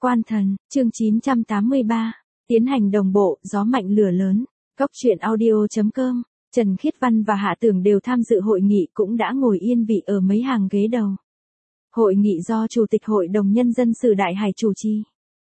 Quan thần, chương 983, tiến hành đồng bộ, gió mạnh lửa lớn. Góc truyện audio.com, Trần Khiết Văn và Hạ Tưởng đều tham dự hội nghị cũng đã ngồi yên vị ở mấy hàng ghế đầu. Hội nghị do Chủ tịch Hội đồng Nhân dân Sử Đại Hải chủ trì.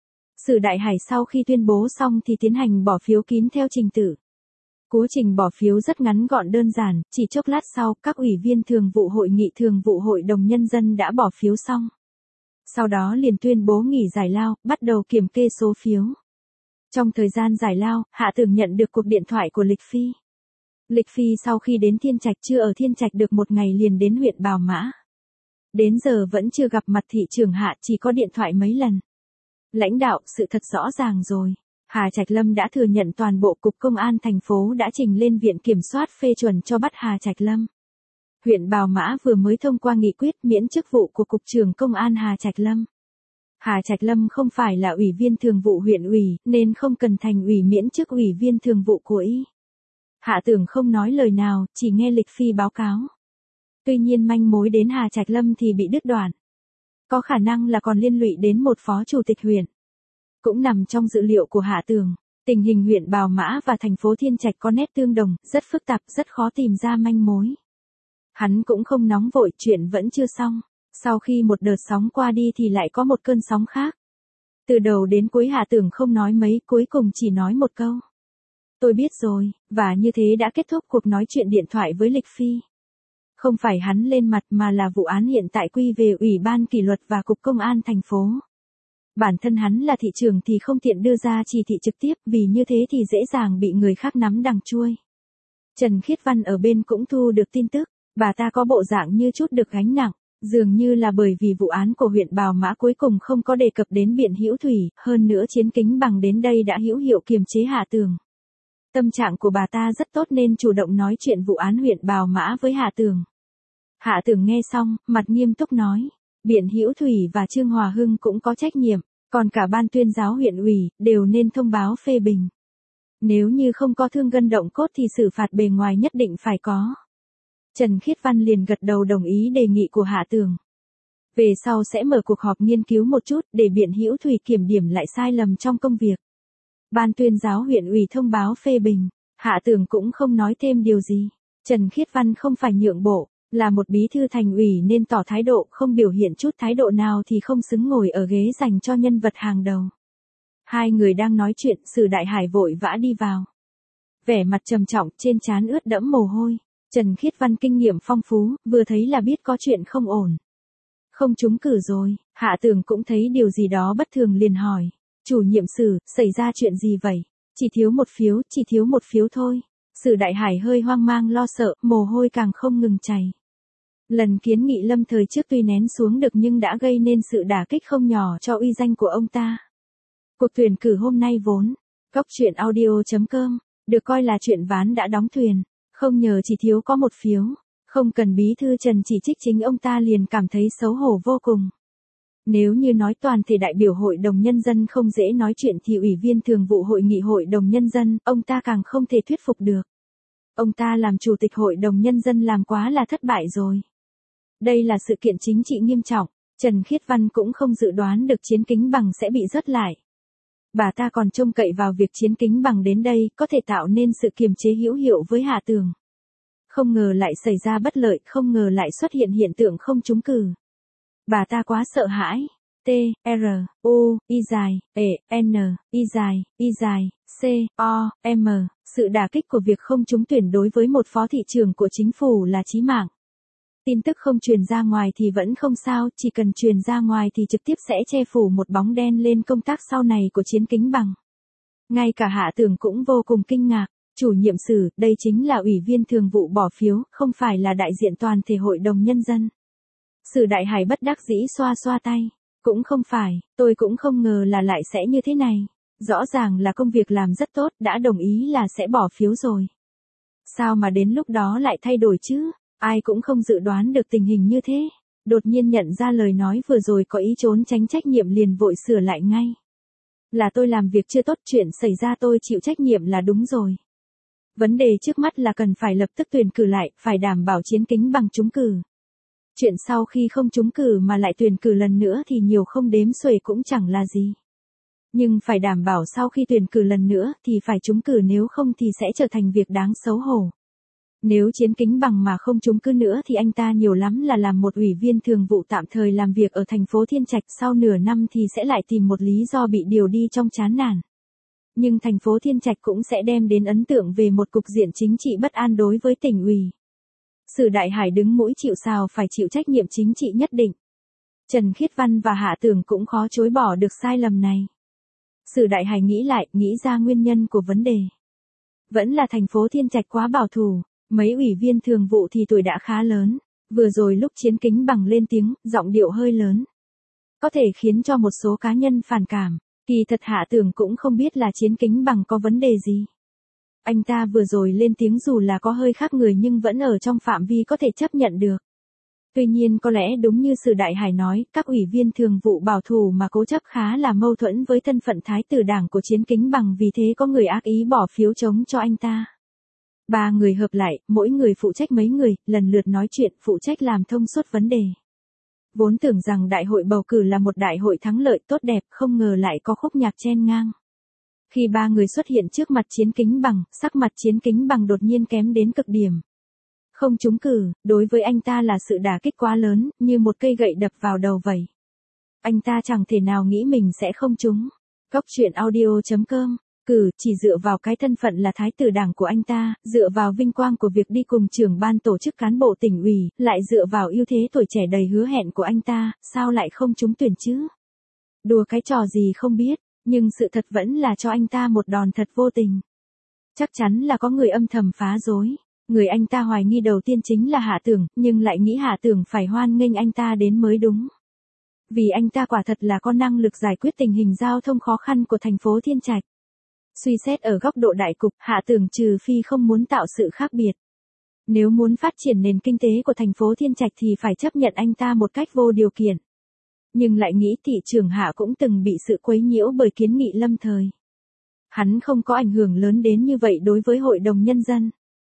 Sử Đại Hải sau khi tuyên bố xong thì tiến hành bỏ phiếu kín theo trình tự. Quá trình bỏ phiếu rất ngắn gọn đơn giản, chỉ chốc lát sau, các ủy viên thường vụ hội nghị thường vụ Hội đồng Nhân dân đã bỏ phiếu xong. Sau đó liền tuyên bố nghỉ giải lao, bắt đầu kiểm kê số phiếu. Trong thời gian giải lao, Hạ Tưởng nhận được cuộc điện thoại của Lịch Phi. Lịch Phi sau khi đến Thiên Trạch chưa ở Thiên Trạch được một ngày liền đến huyện Bào Mã. Đến giờ vẫn chưa gặp mặt thị trưởng Hạ, chỉ có điện thoại mấy lần. Lãnh đạo, sự thật rõ ràng rồi. Hà Trạch Lâm đã thừa nhận toàn bộ cục công an thành phố đã trình lên viện kiểm soát phê chuẩn cho bắt Hà Trạch Lâm. Huyện Bào Mã vừa mới thông qua nghị quyết miễn chức vụ của cục trưởng công an Hà Trạch Lâm. Hà Trạch Lâm không phải là ủy viên thường vụ huyện ủy, nên không cần thành ủy miễn chức ủy viên thường vụ của y. Hạ Tưởng không nói lời nào, chỉ nghe Lịch Phi báo cáo. Tuy nhiên manh mối đến Hà Trạch Lâm thì bị đứt đoạn. Có khả năng là còn liên lụy đến một phó chủ tịch huyện. Cũng nằm trong dữ liệu của Hạ Tưởng, tình hình huyện Bào Mã và thành phố Thiên Trạch có nét tương đồng, rất phức tạp, rất khó tìm ra manh mối. Hắn cũng không nóng vội, chuyện vẫn chưa xong. Sau khi một đợt sóng qua đi thì lại có một cơn sóng khác. Từ đầu đến cuối Hạ Tưởng không nói mấy, cuối cùng chỉ nói một câu. Tôi biết rồi, và như thế đã kết thúc cuộc nói chuyện điện thoại với Lịch Phi. Không phải hắn lên mặt mà là vụ án hiện tại quy về Ủy ban Kỷ luật và Cục Công an thành phố. Bản thân hắn là thị trưởng thì không tiện đưa ra chỉ thị trực tiếp vì như thế thì dễ dàng bị người khác nắm đằng chuôi. Trần Khiết Văn ở bên cũng thu được tin tức, bà ta có bộ dạng như chút được gánh nặng. Dường như là bởi vì vụ án của huyện Bào Mã cuối cùng không có đề cập đến Biện Hữu Thủy, hơn nữa Chiến Kính Bằng đến đây đã hữu hiệu kiềm chế Hạ Tưởng. Tâm trạng của bà ta rất tốt nên chủ động nói chuyện vụ án huyện Bào Mã với Hạ Tưởng. Hạ Tưởng nghe xong, mặt nghiêm túc nói, Biện Hữu Thủy và Trương Hòa Hưng cũng có trách nhiệm, còn cả ban tuyên giáo huyện ủy đều nên thông báo phê bình. Nếu như không có thương gân động cốt thì xử phạt bề ngoài nhất định phải có. Trần Khiết Văn liền gật đầu đồng ý đề nghị của Hạ Tưởng. Về sau sẽ mở cuộc họp nghiên cứu một chút để Biện Hữu Thủy kiểm điểm lại sai lầm trong công việc. Ban tuyên giáo huyện ủy thông báo phê bình, Hạ Tưởng cũng không nói thêm điều gì. Trần Khiết Văn không phải nhượng bộ, là một bí thư thành ủy nên tỏ thái độ, không biểu hiện chút thái độ nào thì không xứng ngồi ở ghế dành cho nhân vật hàng đầu. Hai người đang nói chuyện, Sử Đại Hải vội vã đi vào. Vẻ mặt trầm trọng, trên trán ướt đẫm mồ hôi. Trần Khiết Văn kinh nghiệm phong phú, vừa thấy là biết có chuyện không ổn. Không trúng cử rồi, Hạ Tưởng cũng thấy điều gì đó bất thường liền hỏi. Chủ nhiệm Sử, xảy ra chuyện gì vậy? Chỉ thiếu một phiếu thôi. Sử Đại Hải hơi hoang mang lo sợ, mồ hôi càng không ngừng chảy. Lần kiến nghị lâm thời trước tuy nén xuống được nhưng đã gây nên sự đả kích không nhỏ cho uy danh của ông ta. Cuộc tuyển cử hôm nay vốn, góc truyện audio.com, được coi là chuyện ván đã đóng thuyền. Không nhờ chỉ thiếu có một phiếu, không cần bí thư Trần chỉ trích chính ông ta liền cảm thấy xấu hổ vô cùng. Nếu như nói toàn thể đại biểu Hội đồng Nhân dân không dễ nói chuyện thì ủy viên thường vụ hội nghị Hội đồng Nhân dân, ông ta càng không thể thuyết phục được. Ông ta làm chủ tịch Hội đồng Nhân dân làm quá là thất bại rồi. Đây là sự kiện chính trị nghiêm trọng, Trần Khiết Văn cũng không dự đoán được Chiến Kính Bằng sẽ bị rớt lại. Bà ta còn trông cậy vào việc Chiến Kính Bằng đến đây có thể tạo nên sự kiềm chế hữu hiệu với Hạ Tưởng. Không ngờ lại xảy ra bất lợi, không ngờ lại xuất hiện hiện tượng không trúng cử. Bà ta quá sợ hãi. T, R, U, I dài, E, N, I dài, C, O, M. Sự đả kích của việc không trúng tuyển đối với một phó thị trưởng của chính phủ là chí mạng. Tin tức không truyền ra ngoài thì vẫn không sao, chỉ cần truyền ra ngoài thì trực tiếp sẽ che phủ một bóng đen lên công tác sau này của Chiến Kính Bằng. Ngay cả Hạ Tưởng cũng vô cùng kinh ngạc, chủ nhiệm Sử, đây chính là ủy viên thường vụ bỏ phiếu, không phải là đại diện toàn thể Hội đồng Nhân dân. Sử Đại Hải bất đắc dĩ xoa xoa tay, cũng không phải, tôi cũng không ngờ là lại sẽ như thế này. Rõ ràng là công việc làm rất tốt, đã đồng ý là sẽ bỏ phiếu rồi. Sao mà đến lúc đó lại thay đổi chứ? Ai cũng không dự đoán được tình hình như thế. Đột nhiên nhận ra lời nói vừa rồi có ý trốn tránh trách nhiệm liền vội sửa lại ngay. Là tôi làm việc chưa tốt, chuyện xảy ra tôi chịu trách nhiệm là đúng rồi. Vấn đề trước mắt là cần phải lập tức tuyển cử lại, phải đảm bảo Chiến Kính Bằng trúng cử. Chuyện sau khi không trúng cử mà lại tuyển cử lần nữa thì nhiều không đếm xuể cũng chẳng là gì. Nhưng phải đảm bảo sau khi tuyển cử lần nữa thì phải trúng cử, nếu không thì sẽ trở thành việc đáng xấu hổ. Nếu Chiến Kính Bằng mà không trúng cử nữa thì anh ta nhiều lắm là làm một ủy viên thường vụ tạm thời làm việc ở thành phố Thiên Trạch, sau nửa năm thì sẽ lại tìm một lý do bị điều đi trong chán nản. Nhưng thành phố Thiên Trạch cũng sẽ đem đến ấn tượng về một cục diện chính trị bất an đối với tỉnh ủy. Sử Đại Hải đứng mũi chịu sào phải chịu trách nhiệm chính trị nhất định. Trần Khiết Văn và Hạ Tường cũng khó chối bỏ được sai lầm này. Sử Đại Hải nghĩ lại, nghĩ ra nguyên nhân của vấn đề. Vẫn là thành phố Thiên Trạch quá bảo thủ, mấy ủy viên thường vụ thì tuổi đã khá lớn, vừa rồi lúc Chiến Kính Bằng lên tiếng, giọng điệu hơi lớn. Có thể khiến cho một số cá nhân phản cảm, kỳ thật Hạ Tường cũng không biết là Chiến Kính Bằng có vấn đề gì. Anh ta vừa rồi lên tiếng dù là có hơi khác người nhưng vẫn ở trong phạm vi có thể chấp nhận được. Tuy nhiên có lẽ đúng như Sử Đại Hải nói, các ủy viên thường vụ bảo thủ mà cố chấp khá là mâu thuẫn với thân phận thái tử đảng của Chiến Kính Bằng, vì thế có người ác ý bỏ phiếu chống cho anh ta. 3 người hợp lại, mỗi người phụ trách mấy người, lần lượt nói chuyện, phụ trách làm thông suốt vấn đề. Vốn tưởng rằng đại hội bầu cử là một đại hội thắng lợi tốt đẹp, không ngờ lại có khúc nhạc chen ngang. Khi 3 người xuất hiện trước mặt Chiến Kính Bằng, sắc mặt Chiến Kính Bằng đột nhiên kém đến cực điểm. Không trúng cử, đối với anh ta là sự đả kích quá lớn, như một cây gậy đập vào đầu vậy. Anh ta chẳng thể nào nghĩ mình sẽ không trúng. Cốc truyện audio.com, cử chỉ dựa vào cái thân phận là thái tử đảng của anh ta, dựa vào vinh quang của việc đi cùng trưởng ban tổ chức cán bộ tỉnh ủy, lại dựa vào ưu thế tuổi trẻ đầy hứa hẹn của anh ta, sao lại không trúng tuyển chứ? Đùa cái trò gì không biết, nhưng sự thật vẫn là cho anh ta một đòn thật vô tình. Chắc chắn là có người âm thầm phá rối. Người anh ta hoài nghi đầu tiên chính là Hạ Tường, nhưng lại nghĩ Hạ Tường phải hoan nghênh anh ta đến mới đúng. Vì anh ta quả thật là có năng lực giải quyết tình hình giao thông khó khăn của thành phố Thiên Trạch. Suy xét ở góc độ đại cục, Hạ Tường trừ phi không muốn tạo sự khác biệt. Nếu muốn phát triển nền kinh tế của thành phố Thiên Trạch thì phải chấp nhận anh ta một cách vô điều kiện. Nhưng lại nghĩ thị trưởng Hạ cũng từng bị sự quấy nhiễu bởi kiến nghị lâm thời. Hắn không có ảnh hưởng lớn đến như vậy đối với Hội đồng Nhân dân.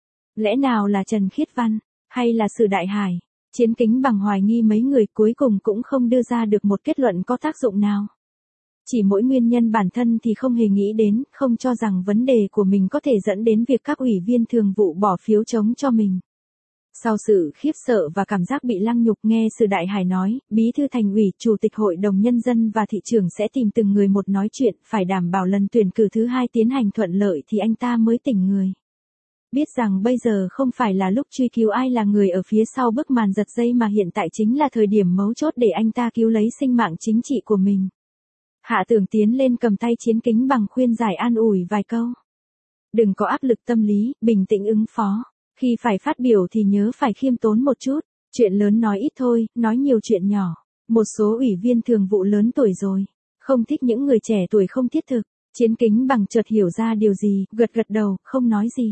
Lẽ nào là Trần Khiết Văn, hay là Sử Đại Hải? Chiến Kính Bằng hoài nghi mấy người, cuối cùng cũng không đưa ra được một kết luận có tác dụng nào. Chỉ mỗi nguyên nhân bản thân thì không hề nghĩ đến, không cho rằng vấn đề của mình có thể dẫn đến việc các ủy viên thường vụ bỏ phiếu chống cho mình. Sau sự khiếp sợ và cảm giác bị lăng nhục, nghe Sử Đại Hải nói, bí thư thành ủy, chủ tịch hội đồng nhân dân và thị trưởng sẽ tìm từng người một nói chuyện, phải đảm bảo lần tuyển cử thứ 2 tiến hành thuận lợi thì anh ta mới tỉnh người. Biết rằng bây giờ không phải là lúc truy cứu ai là người ở phía sau bức màn giật dây, mà hiện tại chính là thời điểm mấu chốt để anh ta cứu lấy sinh mạng chính trị của mình. Hạ Tường tiến lên cầm tay Chiến Kính Bằng khuyên giải an ủi vài câu. Đừng có áp lực tâm lý, bình tĩnh ứng phó. Khi phải phát biểu thì nhớ phải khiêm tốn một chút. Chuyện lớn nói ít thôi, nói nhiều chuyện nhỏ. Một số ủy viên thường vụ lớn tuổi rồi, không thích những người trẻ tuổi không thiết thực. Chiến Kính Bằng chợt hiểu ra điều gì, gật gật đầu, không nói gì.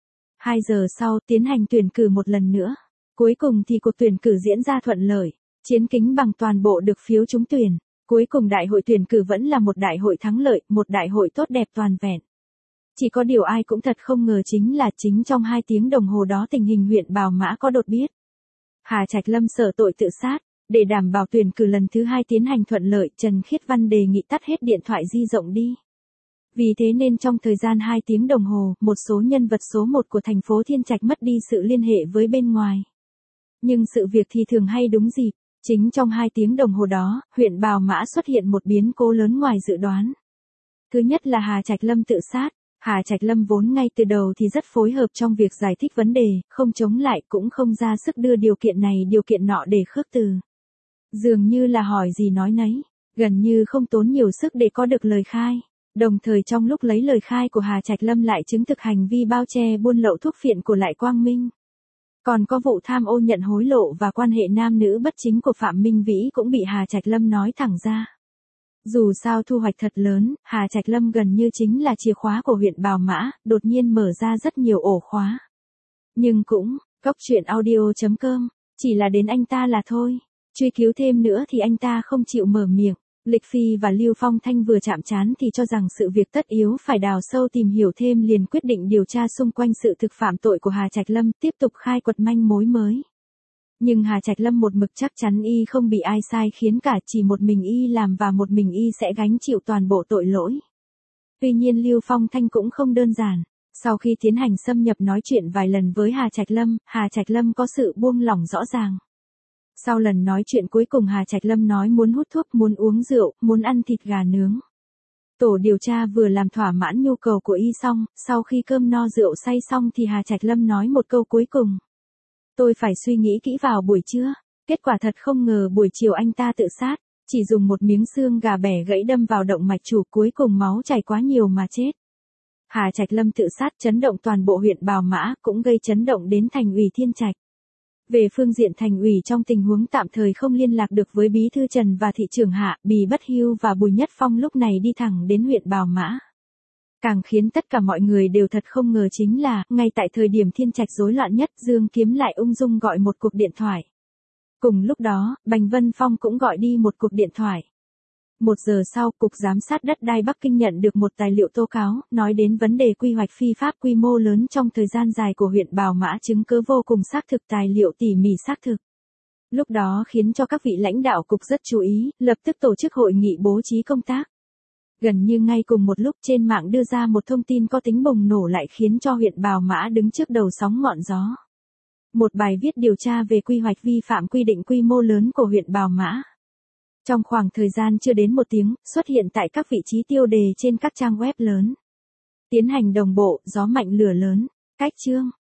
2 giờ sau, tiến hành tuyển cử một lần nữa. Cuối cùng thì cuộc tuyển cử diễn ra thuận lợi. Chiến Kính Bằng toàn bộ được phiếu trúng tuyển. Cuối cùng đại hội tuyển cử vẫn là một đại hội thắng lợi, một đại hội tốt đẹp toàn vẹn. Chỉ có điều ai cũng thật không ngờ chính là chính trong 2 tiếng đồng hồ đó tình hình huyện Bào Mã có đột biến. Hà Trạch Lâm sợ tội tự sát. Để đảm bảo tuyển cử lần thứ 2 tiến hành thuận lợi, Trần Khiết Văn đề nghị tắt hết điện thoại di động đi. Vì thế nên trong thời gian 2 tiếng đồng hồ, một số nhân vật số 1 của thành phố Thiên Trạch mất đi sự liên hệ với bên ngoài. Nhưng sự việc thì thường hay đúng dịp. Chính trong 2 tiếng đồng hồ đó, huyện Bào Mã xuất hiện một biến cố lớn ngoài dự đoán. Thứ nhất là Hà Trạch Lâm tự sát. Hà Trạch Lâm vốn ngay từ đầu thì rất phối hợp trong việc giải thích vấn đề, không chống lại cũng không ra sức đưa điều kiện này điều kiện nọ để khước từ. Dường như là hỏi gì nói nấy, gần như không tốn nhiều sức để có được lời khai. Đồng thời trong lúc lấy lời khai của Hà Trạch Lâm lại chứng thực hành vi bao che buôn lậu thuốc phiện của Lại Quang Minh. Còn có vụ tham ô nhận hối lộ và quan hệ nam nữ bất chính của Phạm Minh Vĩ cũng bị Hà Trạch Lâm nói thẳng ra. Dù sao thu hoạch thật lớn, Hà Trạch Lâm gần như chính là chìa khóa của huyện Bào Mã, đột nhiên mở ra rất nhiều ổ khóa. Nhưng cũng, cốc truyện audio.com, chỉ là đến anh ta là thôi. Truy cứu thêm nữa thì anh ta không chịu mở miệng. Lịch Phi và Lưu Phong Thanh vừa chạm trán thì cho rằng sự việc tất yếu phải đào sâu tìm hiểu thêm, liền quyết định điều tra xung quanh sự thực phạm tội của Hà Trạch Lâm, tiếp tục khai quật manh mối mới. Nhưng Hà Trạch Lâm một mực chắc chắn y không bị ai sai khiến cả, chỉ một mình y làm và một mình y sẽ gánh chịu toàn bộ tội lỗi. Tuy nhiên Lưu Phong Thanh cũng không đơn giản. Sau khi tiến hành xâm nhập nói chuyện vài lần với Hà Trạch Lâm có sự buông lỏng rõ ràng. Sau lần nói chuyện cuối cùng Hà Trạch Lâm nói muốn hút thuốc, muốn uống rượu, muốn ăn thịt gà nướng. Tổ điều tra vừa làm thỏa mãn nhu cầu của y xong, sau khi cơm no rượu say xong thì Hà Trạch Lâm nói một câu cuối cùng. Tôi phải suy nghĩ kỹ vào buổi trưa. Kết quả thật không ngờ buổi chiều anh ta tự sát, chỉ dùng một miếng xương gà bẻ gãy đâm vào động mạch chủ, cuối cùng máu chảy quá nhiều mà chết. Hà Trạch Lâm tự sát chấn động toàn bộ huyện Bào Mã, cũng gây chấn động đến thành ủy Thiên Trạch. Về phương diện thành ủy, trong tình huống tạm thời không liên lạc được với bí thư Trần và thị trưởng Hạ, Bì Bất Hưu và Bùi Nhất Phong lúc này đi thẳng đến huyện Bào Mã. Càng khiến tất cả mọi người đều thật không ngờ chính là, ngay tại thời điểm Thiên Trạch rối loạn nhất, Dương Kiếm lại ung dung gọi một cuộc điện thoại. Cùng lúc đó, Bành Vân Phong cũng gọi đi một cuộc điện thoại. 1 giờ sau, Cục Giám sát Đất đai Bắc Kinh nhận được một tài liệu tố cáo, nói đến vấn đề quy hoạch phi pháp quy mô lớn trong thời gian dài của huyện Bào Mã, chứng cứ vô cùng xác thực, tài liệu tỉ mỉ xác thực. Lúc đó khiến cho các vị lãnh đạo cục rất chú ý, lập tức tổ chức hội nghị bố trí công tác. Gần như ngay cùng một lúc trên mạng đưa ra một thông tin có tính bùng nổ lại khiến cho huyện Bào Mã đứng trước đầu sóng ngọn gió. Một bài viết điều tra về quy hoạch vi phạm quy định quy mô lớn của huyện Bào Mã. Trong khoảng thời gian chưa đến 1 tiếng, xuất hiện tại các vị trí tiêu đề trên các trang web lớn. Tiến hành đồng bộ, gió mạnh lửa lớn. Cách chương.